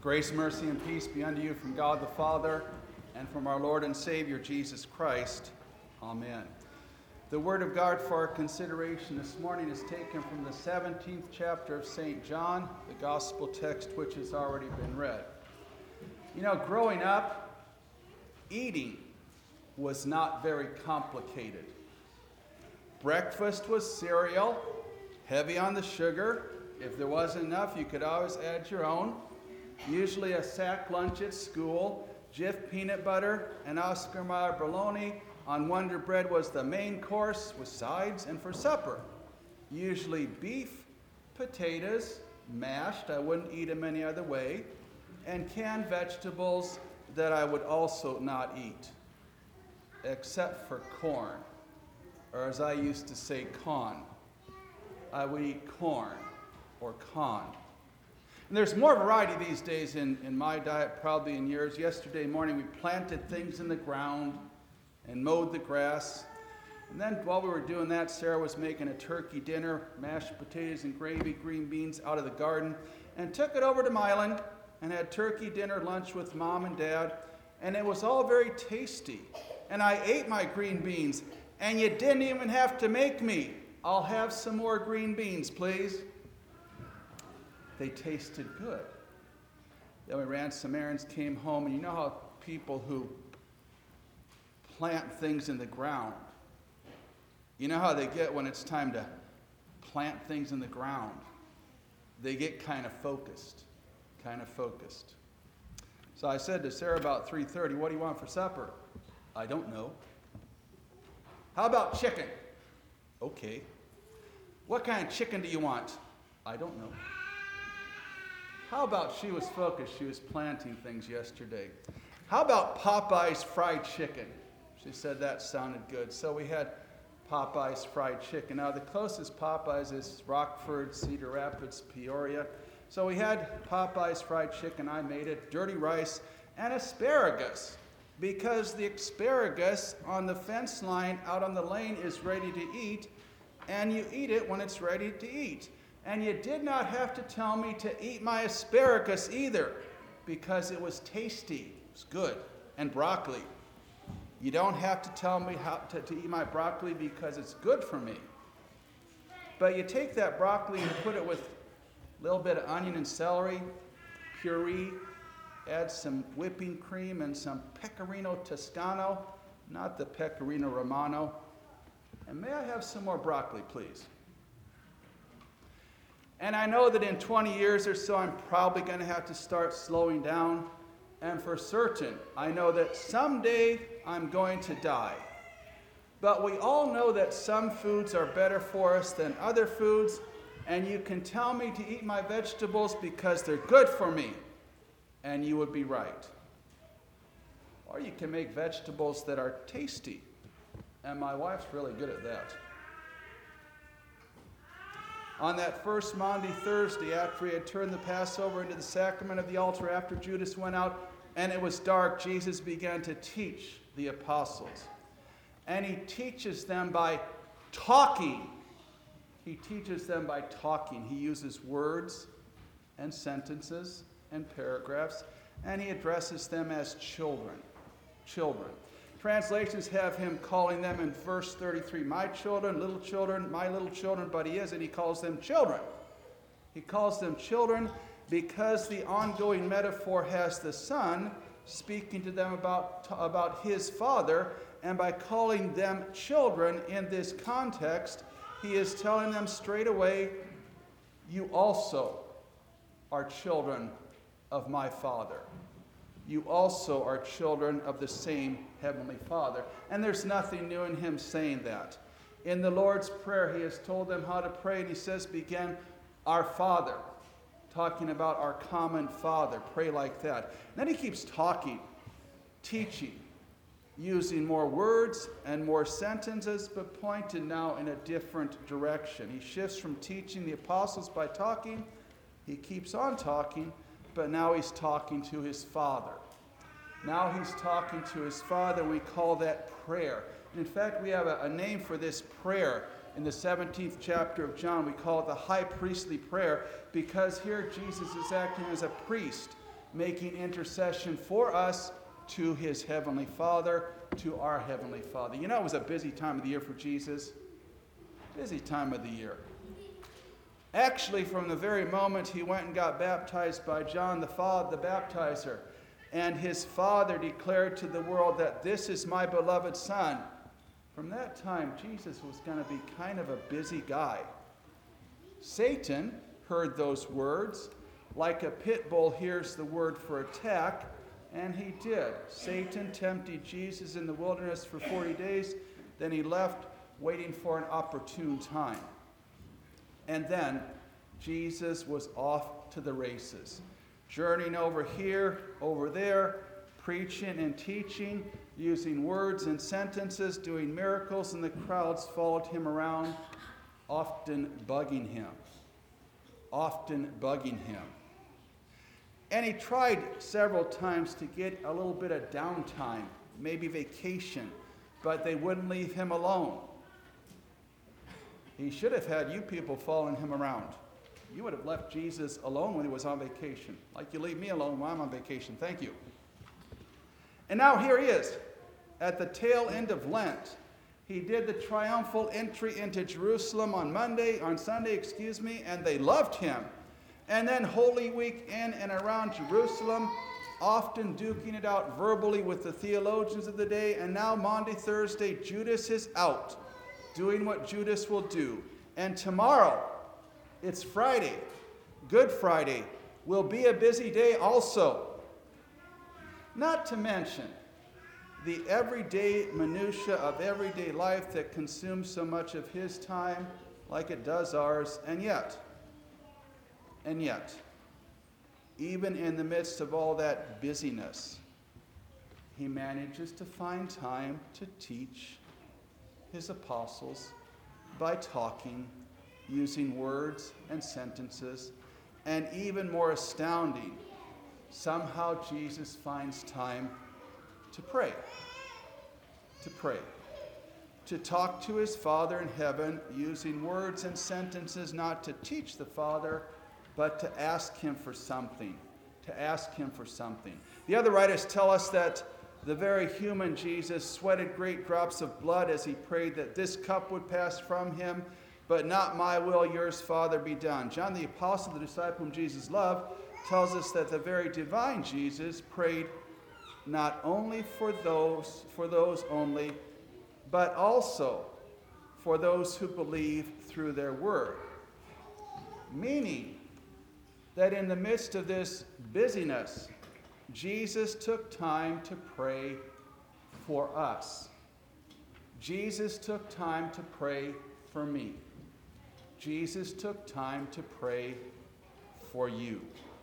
Grace, mercy, and peace be unto you from God the Father and from our Lord and Savior Jesus Christ. Amen. The word of God for our consideration this morning is taken from the 17th chapter of St. John, the gospel text which has already been read. You know, growing up, eating was not very complicated. Breakfast was cereal, heavy on the sugar. If there wasn't enough, you could always add your own. Usually a sack lunch at school, Jif peanut butter and Oscar Mayer bologna on Wonder Bread was the main course with sides, and for supper, usually beef, potatoes, mashed, I wouldn't eat them any other way, and canned vegetables that I would also not eat, except for corn, or as I used to say, con. I would eat corn or con. And there's more variety these days in my diet, probably in yours. Yesterday morning, we planted things in the ground and mowed the grass. And then while we were doing that, Sarah was making a turkey dinner, mashed potatoes and gravy, green beans out of the garden, and took it over to Milan and had turkey dinner, lunch with Mom and Dad. And it was all very tasty. And I ate my green beans, and you didn't even have to make me. I'll have some more green beans, please. They tasted good. Then we ran some errands, came home, and you know how people who plant things in the ground, you know how they get when it's time to plant things in the ground? They get kind of focused. So I said to Sarah about 3:30, "What do you want for supper?" "I don't know." "How about chicken?" "Okay." "What kind of chicken do you want?" "I don't know." How about she was focused? She was planting things yesterday. "How about Popeye's fried chicken?" She said that sounded good. So we had Popeye's fried chicken. Now the closest Popeye's is Rockford, Cedar Rapids, Peoria. So we had Popeye's fried chicken. I made it, dirty rice, and asparagus. Because the asparagus on the fence line out on the lane is ready to eat, and you eat it when it's ready to eat. And you did not have to tell me to eat my asparagus either, because it was tasty. It was good. And broccoli. You don't have to tell me how to eat my broccoli because it's good for me. But you take that broccoli and put it with a little bit of onion and celery, puree, add some whipping cream and some pecorino toscano, not the pecorino romano. And may I have some more broccoli, please? And I know that in 20 years or so, I'm probably going to have to start slowing down. And for certain, I know that someday I'm going to die. But we all know that some foods are better for us than other foods. And you can tell me to eat my vegetables because they're good for me. And you would be right. Or you can make vegetables that are tasty. And my wife's really good at that. On that first Maundy Thursday, after he had turned the Passover into the sacrament of the altar, after Judas went out and it was dark, Jesus began to teach the apostles. And he teaches them by talking. He teaches them by talking. He uses words and sentences and paragraphs, and he addresses them as children. Children. Translations have him calling them in verse 33, my children, my little children, but he isn't. He calls them children. He calls them children because the ongoing metaphor has the Son speaking to them about his Father, and by calling them children in this context, he is telling them straight away, you also are children of my Father. You also are children of the same Heavenly Father. And there's nothing new in him saying that. In the Lord's Prayer, he has told them how to pray, and he says, begin, our Father, talking about our common Father. Pray like that. And then he keeps talking, teaching, using more words and more sentences, but pointed now in a different direction. He shifts from teaching the apostles by talking. He keeps on talking, but now he's talking to his Father. Now he's talking to his Father. We call that prayer. In fact, we have a name for this prayer in the 17th chapter of John. We call it the high priestly prayer because here Jesus is acting as a priest. making intercession for us to his heavenly Father, to our heavenly Father. You know, it was a busy time of the year for Jesus. Busy time of the year. Actually, from the very moment he went and got baptized by John the baptizer, and his father declared to the world that this is my beloved Son, from that time, Jesus was going to be kind of a busy guy. Satan heard those words, like a pit bull hears the word for attack, and he did. Satan tempted Jesus in the wilderness for 40 days, then he left, waiting for an opportune time. And then Jesus was off to the races, journeying over here, over there, preaching and teaching, using words and sentences, doing miracles, and the crowds followed him around, often bugging him. And he tried several times to get a little bit of downtime, maybe vacation, but they wouldn't leave him alone. He should have had you people following him around. You would have left Jesus alone when he was on vacation, like you leave me alone when I'm on vacation. Thank you. And now here he is, at the tail end of Lent. He did the triumphal entry into Jerusalem on Sunday, and they loved him. And then Holy Week in and around Jerusalem, often duking it out verbally with the theologians of the day. And now Maundy Thursday, Judas is out, doing what Judas will do. And tomorrow, it's Friday, Good Friday, will be a busy day also. Not to mention the everyday minutia of everyday life that consumes so much of his time like it does ours. And yet, even in the midst of all that busyness, he manages to find time to teach his apostles by talking, using words and sentences, and even more astounding, somehow Jesus finds time to pray. To talk to his Father in heaven, using words and sentences not to teach the Father, but to ask him for something. The other writers tell us that the very human Jesus sweated great drops of blood as he prayed that this cup would pass from him, but not my will, yours, Father, be done. John the Apostle, the disciple whom Jesus loved, tells us that the very divine Jesus prayed not only for those only, but also for those who believe through their word. Meaning that in the midst of this busyness, Jesus took time to pray for us. Jesus took time to pray for me. Jesus took time to pray for you.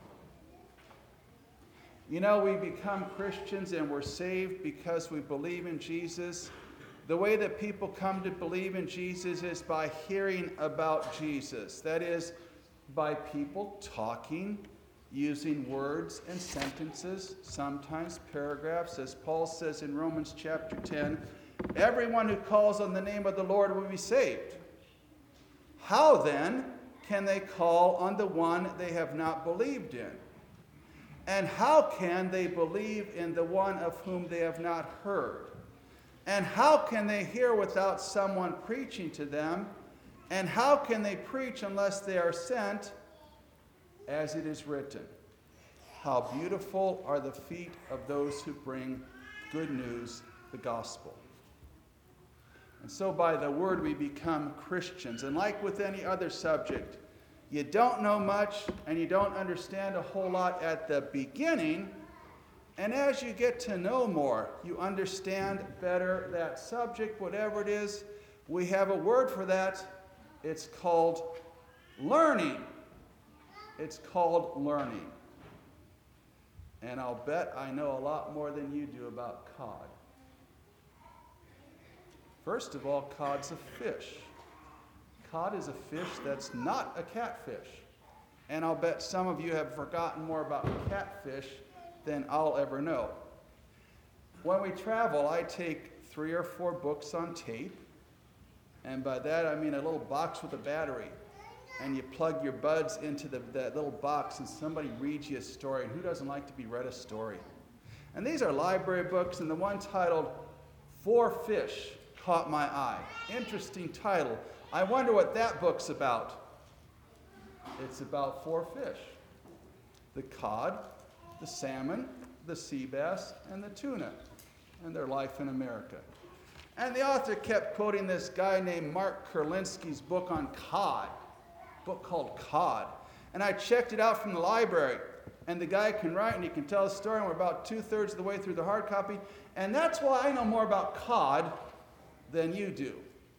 You know, we become Christians and we're saved because we believe in Jesus. The way that people come to believe in Jesus is by hearing about Jesus. That is, by people talking, using words and sentences, sometimes paragraphs. As Paul says in Romans chapter 10, everyone who calls on the name of the Lord will be saved. How then can they call on the one they have not believed in? And how can they believe in the one of whom they have not heard? And how can they hear without someone preaching to them? And how can they preach unless they are sent? As it is written, how beautiful are the feet of those who bring good news, the gospel. And so by the word we become Christians. And like with any other subject, you don't know much and you don't understand a whole lot at the beginning. And as you get to know more, you understand better that subject, whatever it is. We have a word for that. It's called learning. And I'll bet I know a lot more than you do about cod. First of all, cod's a fish. Cod is a fish that's not a catfish. And I'll bet some of you have forgotten more about catfish than I'll ever know. When we travel, I take 3 or 4 books on tape. And by that, I mean a little box with a battery. and you plug your buds into that little box and somebody reads you a story. And who doesn't like to be read a story? And these are library books, and the one titled 4 Fish caught my eye. Interesting title. I wonder what that book's about. It's about 4 fish. The cod, the salmon, the sea bass, and the tuna, and their life in America. And the author kept quoting this guy named Mark Kurlinski's book on cod, a book called Cod. And I checked it out from the library. And the guy can write and he can tell a story, and we're about 2/3 of the way through the hard copy. And that's why I know more about cod than you do.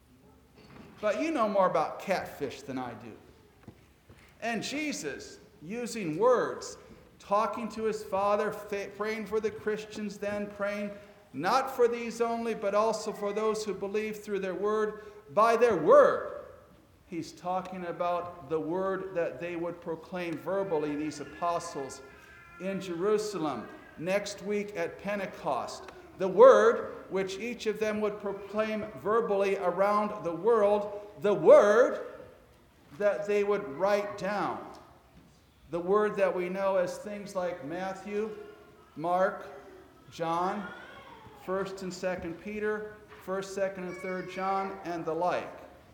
But you know more about catfish than I do. And Jesus, using words, talking to his Father, praying for the Christians, then praying not for these only, but also for those who believe through their word, by their word. He's talking about the word that they would proclaim verbally, these apostles, in Jerusalem, next week at Pentecost. The word which each of them would proclaim verbally around the world, the word that they would write down. The word that we know as things like Matthew, Mark, John, 1st and 2nd Peter, 1st, 2nd, and 3rd John, and the like.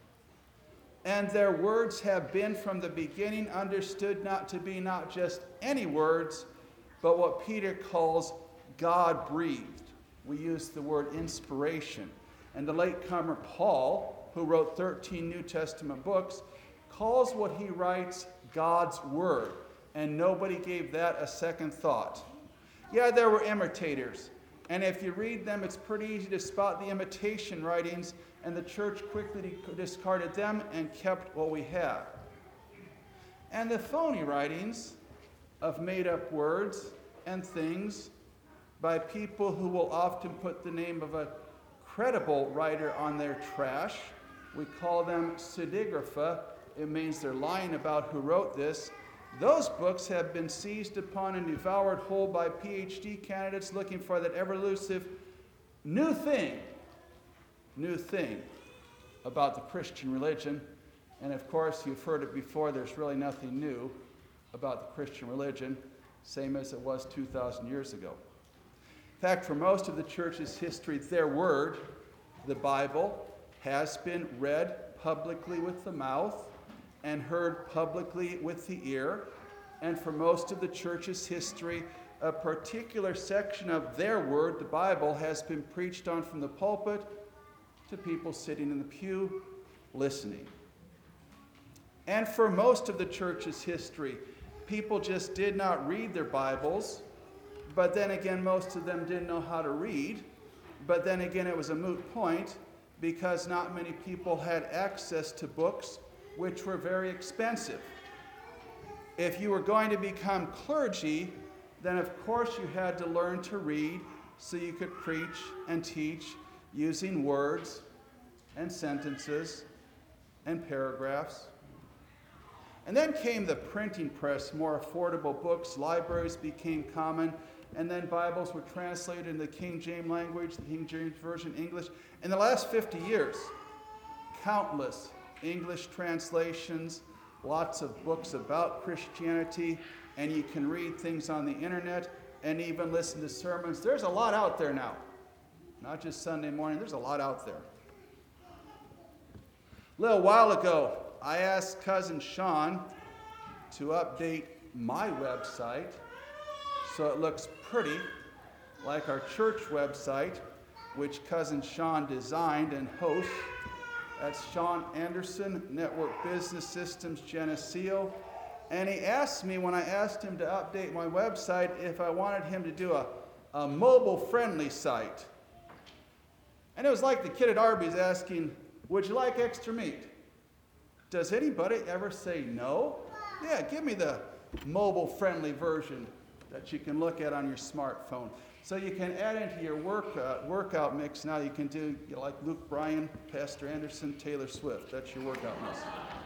And their words have been from the beginning understood not to be not just any words, but what Peter calls God-breathed. We use the word inspiration. And the latecomer Paul, who wrote 13 New Testament books, calls what he writes God's word. And nobody gave that a second thought. Yeah, there were imitators. And if you read them, it's pretty easy to spot the imitation writings, and the church quickly discarded them and kept what we have. And the phony writings of made-up words and things by people who will often put the name of a credible writer on their trash. We call them pseudegrapha. It means they're lying about who wrote this. Those books have been seized upon and devoured whole by PhD candidates looking for that ever-elusive new thing about the Christian religion. And of course, you've heard it before, there's really nothing new about the Christian religion, same as it was 2,000 years ago. In fact, for most of the church's history, their word, the Bible, has been read publicly with the mouth and heard publicly with the ear. And for most of the church's history, a particular section of their word, the Bible, has been preached on from the pulpit to people sitting in the pew listening. And for most of the church's history, people just did not read their Bibles, but then again, most of them didn't know how to read. But then again, it was a moot point because not many people had access to books which were very expensive. If you were going to become clergy, then of course you had to learn to read so you could preach and teach using words and sentences and paragraphs. And then came the printing press, more affordable books, libraries became common, and then Bibles were translated in the King James language, the King James Version English. In the last 50 years, countless English translations, lots of books about Christianity, and you can read things on the internet and even listen to sermons. There's a lot out there now. Not just Sunday morning, there's a lot out there. A little while ago, I asked Cousin Sean to update my website so it looks pretty like our church website, which Cousin Sean designed and hosts. That's Sean Anderson, Network Business Systems, Geneseo. And he asked me, when I asked him to update my website, if I wanted him to do a mobile-friendly site. And it was like the kid at Arby's asking, would you like extra meat? Does anybody ever say no? Yeah, give me the mobile-friendly version that you can look at on your smartphone. So you can add into your workout mix now. You can do like Luke Bryan, Pastor Anderson, Taylor Swift. That's your workout mix.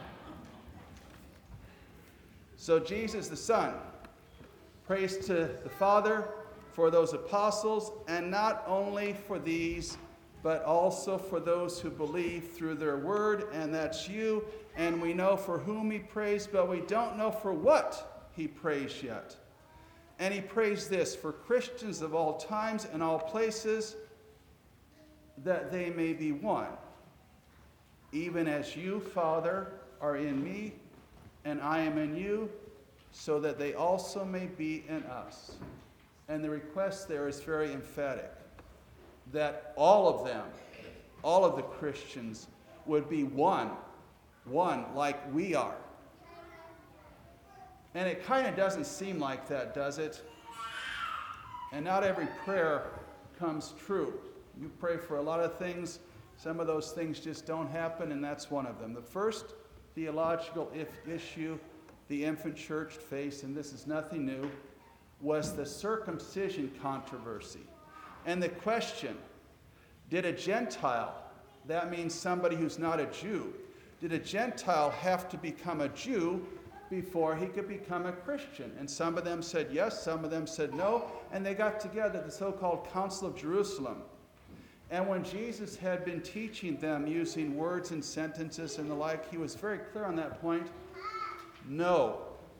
So Jesus the Son prays to the Father for those apostles, and not only for these, but also for those who believe through their word, and that's you. And we know for whom he prays, but we don't know for what he prays yet. And he prays this for Christians of all times and all places, that they may be one, even as you, Father, are in me, and I am in you, so that they also may be in us. And the request there is very emphatic, that all of them, all of the Christians, would be one like we are. And it kind of doesn't seem like that, does it? And not every prayer comes true. You pray for a lot of things, some of those things just don't happen, and that's one of them. The first theological issue the infant church faced, and this is nothing new, was the circumcision controversy. And the question, did a Gentile, that means somebody who's not a Jew, did a Gentile have to become a Jew before he could become a Christian? And some of them said yes, some of them said no, and they got together, the so-called Council of Jerusalem. And when Jesus had been teaching them using words and sentences and the like, he was very clear on that point. No.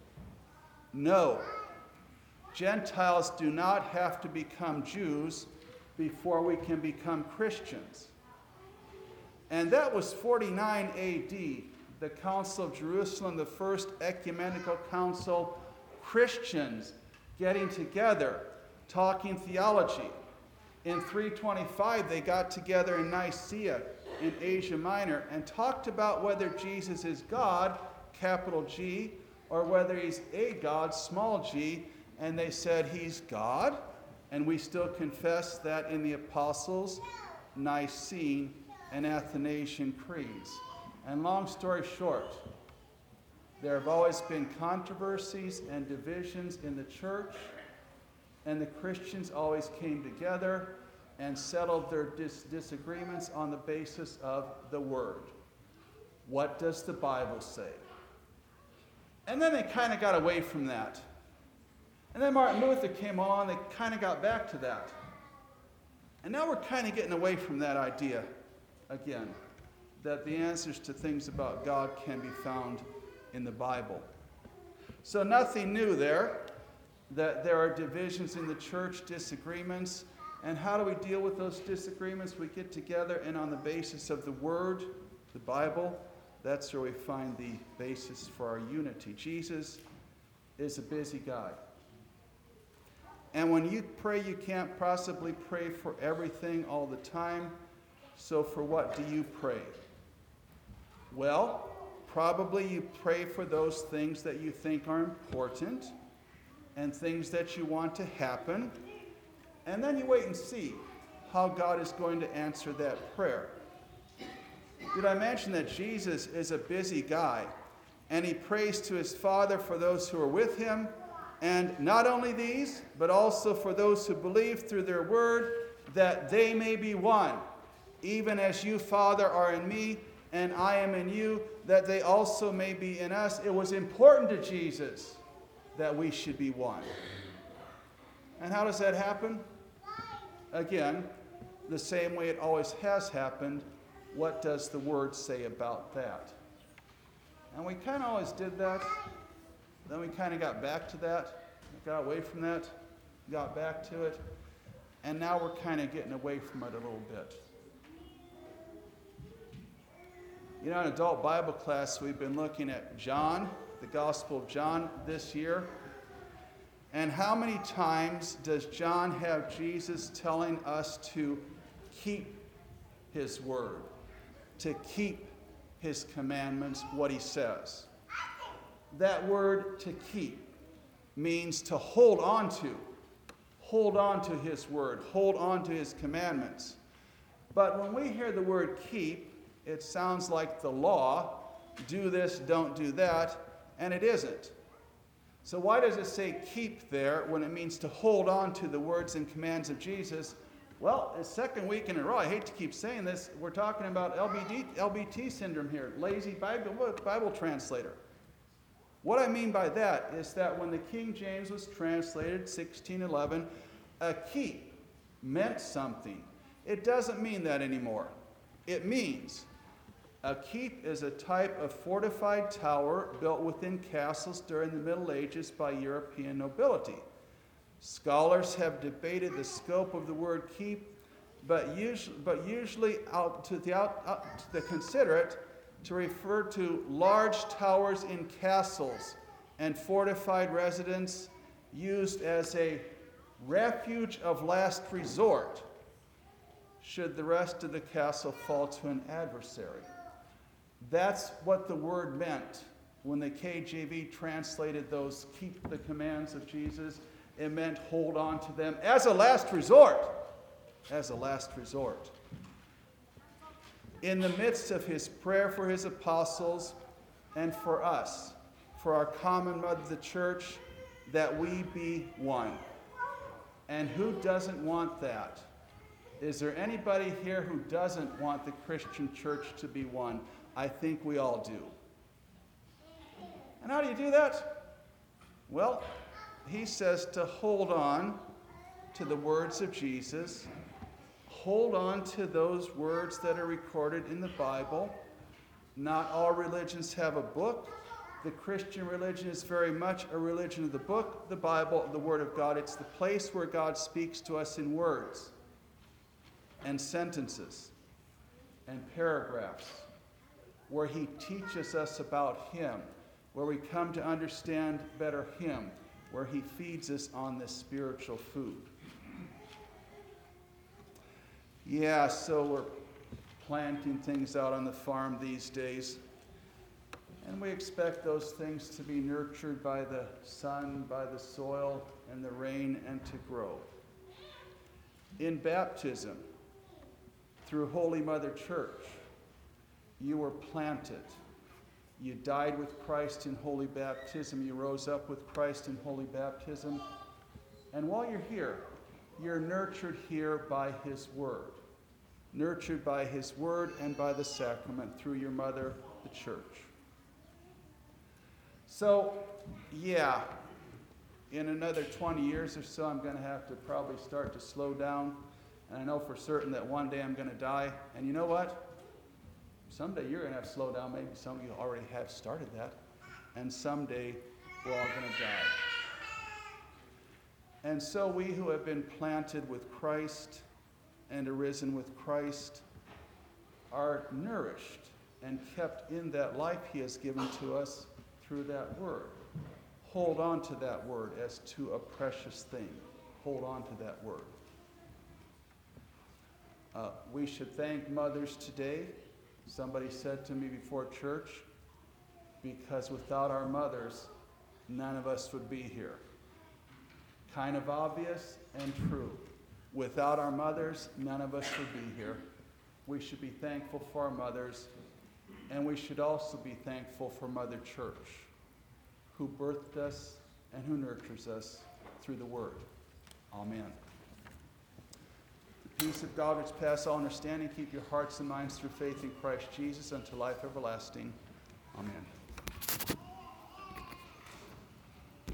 Gentiles do not have to become Jews before we can become Christians. And that was 49 A.D., the Council of Jerusalem, the first ecumenical council, Christians getting together, talking theology. In 325, they got together in Nicaea in Asia Minor and talked about whether Jesus is God, capital G, or whether he's a God, small g, and they said he's God, and we still confess that in the Apostles' Nicene and Athanasian creeds. And long story short, there have always been controversies and divisions in the church, and the Christians always came together and settled their disagreements on the basis of the Word. What does the Bible say? And then they kind of got away from that. And then Martin Luther came on, they kind of got back to that. And now we're kind of getting away from that idea again, that the answers to things about God can be found in the Bible. So nothing new there, that there are divisions in the church, disagreements. And how do we deal with those disagreements? We get together, and on the basis of the Word, the Bible, that's where we find the basis for our unity. Jesus is a busy guy. And when you pray, you can't possibly pray for everything all the time. So for what do you pray? Well, probably you pray for those things that you think are important and things that you want to happen. And then you wait and see how God is going to answer that prayer. Did I mention that Jesus is a busy guy, and he prays to his Father for those who are with him, and not only these, but also for those who believe through their word, that they may be one, even as you, Father, are in me, and I am in you, that they also may be in us. It was important to Jesus that we should be one. And how does that happen? Again, the same way it always has happened. What does the Word say about that? And we kind of always did that. Then we kind of got back to that, got away from that, got back to it, and now we're kind of getting away from it a little bit. You know, in adult Bible class, we've been looking at John, the Gospel of John this year. And how many times does John have Jesus telling us to keep his word, to keep his commandments, what he says? That word, to keep, means to hold on to his word, hold on to his commandments. But when we hear the word keep, it sounds like the law, do this, don't do that, and it isn't. So why does it say keep there when it means to hold on to the words and commands of Jesus? Well, the second week in a row, I hate to keep saying this, we're talking about LBT syndrome here, lazy Bible translator. What I mean by that is that when the King James was translated, 1611, a keep meant something. It doesn't mean that anymore. It means a keep is a type of fortified tower built within castles during the Middle Ages by European nobility. Scholars have debated the scope of the word keep, but usually they consider it to refer to large towers in castles and fortified residence used as a refuge of last resort should the rest of the castle fall to an adversary. That's what the word meant when the KJV translated those keep the commands of Jesus. It meant hold on to them as a last resort. As a last resort. In the midst of his prayer for his apostles and for us, for our common mother, the church, that we be one. And who doesn't want that? Is there anybody here who doesn't want the Christian church to be one? I think we all do. And how do you do that? Well, he says to hold on to the words of Jesus. Hold on to those words that are recorded in the Bible. Not all religions have a book. The Christian religion is very much a religion of the book, the Bible, the Word of God. It's the place where God speaks to us in words and sentences and paragraphs, where he teaches us about him, where we come to understand better him, where he feeds us on this spiritual food. Yeah, so we're planting things out on the farm these days. And we expect those things to be nurtured by the sun, by the soil, and the rain, and to grow. In baptism, through Holy Mother Church, you were planted. You died with Christ in holy baptism. You rose up with Christ in holy baptism. And while you're here, you're nurtured here by his word. Nurtured by his word and by the sacrament through your mother, the church. So, yeah, in another 20 years or so, I'm going to have to probably start to slow down. And I know for certain that one day I'm going to die. And you know what? Someday you're going to have to slow down. Maybe some of you already have started that. And someday we're all going to die. And so we who have been planted with Christ and arisen with Christ are nourished and kept in that life he has given to us through that word. Hold on to that word as to a precious thing. Hold on to that word. We should thank mothers today. Somebody said to me before church, because without our mothers, none of us would be here. Kind of obvious and true. Without our mothers, none of us would be here. We should be thankful for our mothers, and we should also be thankful for Mother Church, who birthed us and who nurtures us through the Word. Amen. The peace of God which passes all understanding, keep your hearts and minds through faith in Christ Jesus unto life everlasting. Amen.